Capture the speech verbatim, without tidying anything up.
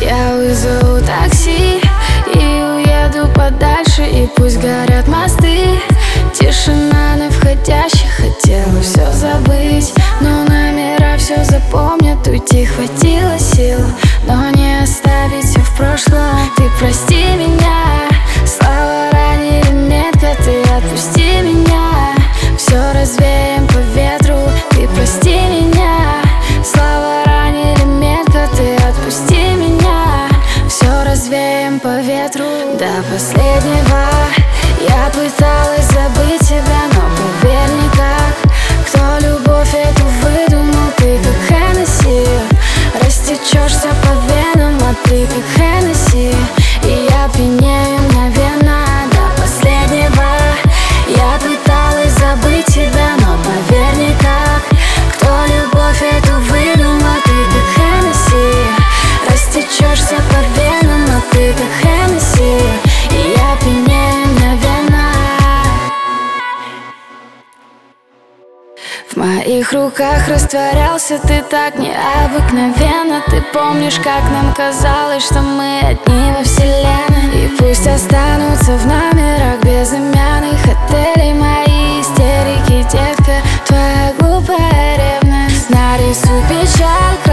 Я вызову такси и уеду подальше, и пусть горят мосты. Тишина на входящих, хотела все забыть, но номера все запомнят. Уйти хватило сил, но не оставить все в прошлом. Ты прости меня, слова ранили метко. Ты отпусти меня, все развеем по ветру. Ты прости меня, слова ранили метко. Ты отпусти меня, все развеем по ветру. До последнего я пыталась забыть тебя, но поверь никак. Кто любовь эту выдумал? Ты как Хеннесси, растечешься по венам, а ты как Хеннесси, и я пьянею мгновенно. До последнего я пыталась забыть тебя, но поверь никак. Кто любовь эту выдумал? Ты как Хеннесси, растечешься по венам, а ты как Хеннесси, и я пьянею мгновенно. В моих руках растворялся ты так необыкновенно. Ты помнишь, как нам казалось, что мы одни во вселенной? И пусть останутся в номерах безымянных отелей мои истерики, детка, твоя глупая ревность. Нарисуй печаль